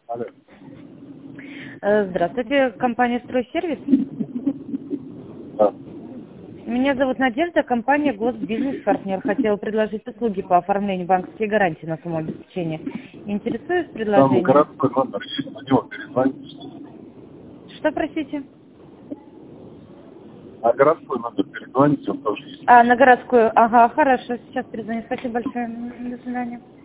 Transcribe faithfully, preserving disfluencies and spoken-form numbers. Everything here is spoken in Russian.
Алло. Э, Здравствуйте, компания «Стройсервис». Да. Меня зовут Надежда, компания «Госбизнес-партнер». Хотела предложить услуги по оформлению банковской гарантии на самообеспечение. Интересуюсь Там предложением? городской номер есть, на него перезвоните. Что, простите? А городской номер перезвоните, он тоже есть. А, на городскую. Ага, хорошо, сейчас перезвоню. Спасибо большое. До свидания.